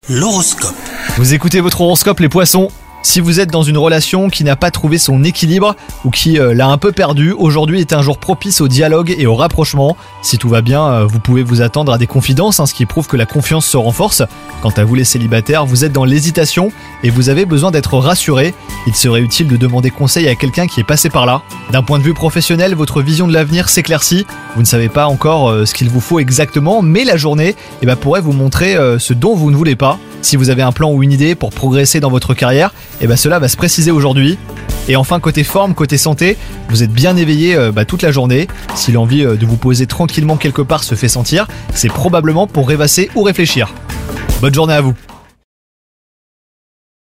L'horoscope. Vous écoutez votre horoscope les poissons. Si vous êtes dans une relation qui n'a pas trouvé son équilibre ou qui l'a un peu perdu, aujourd'hui est un jour propice au dialogue et au rapprochement. Si tout va bien, vous pouvez vous attendre à des confidences, ce qui prouve que la confiance se renforce. Quant à vous les célibataires, vous êtes dans l'hésitation et vous avez besoin d'être rassuré. Il serait utile de demander conseil à quelqu'un qui est passé par là. D'un point de vue professionnel, votre vision de l'avenir s'éclaircit. Vous ne savez pas encore ce qu'il vous faut exactement, mais la journée pourrait vous montrer ce dont vous ne voulez pas. Si vous avez un plan ou une idée pour progresser dans votre carrière, cela va se préciser aujourd'hui. Et enfin, côté forme, côté santé, vous êtes bien éveillé toute la journée. Si l'envie de vous poser tranquillement quelque part se fait sentir, c'est probablement pour rêvasser ou réfléchir. Bonne journée à vous.